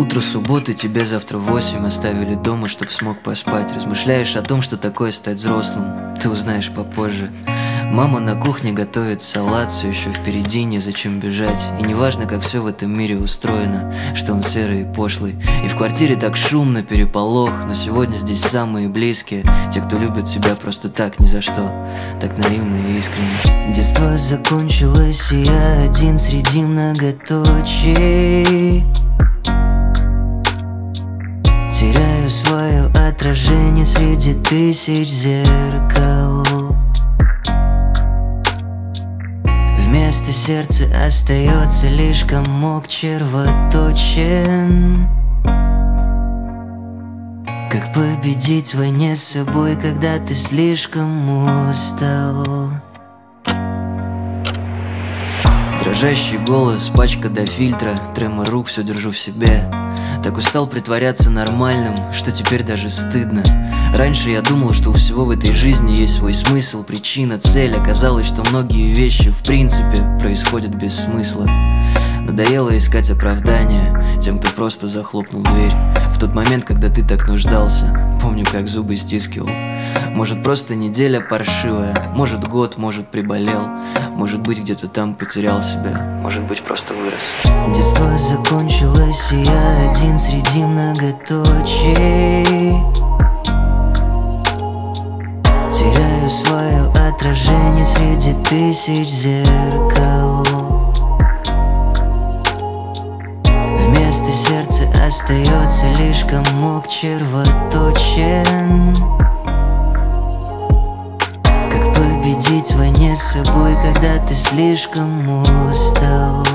Утро субботы, тебе завтра в 8 оставили дома, чтоб смог поспать. Размышляешь о том, что такое стать взрослым, ты узнаешь попозже. Мама на кухне готовит салат, все еще впереди, незачем бежать. И неважно, как все в этом мире устроено, что он серый и пошлый. И в квартире так шумно, переполох, но сегодня здесь самые близкие, те, кто любит тебя просто так, ни за что, так наивно и искренне. Детство закончилось, и я один среди многоточий. Теряю свое отражение среди тысяч зеркал. Вместо сердца остается лишь комок червоточин. Как победить в войне с собой, когда ты слишком устал? Дрожащий голос, пачка до фильтра, тремор рук, все держу в себе. Так устал притворяться нормальным, что теперь даже стыдно. Раньше я думал, что у всего в этой жизни есть свой смысл, причина, цель. Оказалось, что многие вещи в принципе происходят без смысла. Надоело искать оправдания тем, кто просто захлопнул дверь в тот момент, когда ты так нуждался. Помню, как зубы стискивал. Может, просто неделя паршивая, может, год, может, приболел, может быть, где-то там потерял себя, может быть, просто вырос. Детство закончилось, и я один среди многоточий. Теряю свое отражение среди тысяч зеркал. Вместо сердца остается лишь комок червоточин. Как победить в войне с собой, когда ты слишком устал?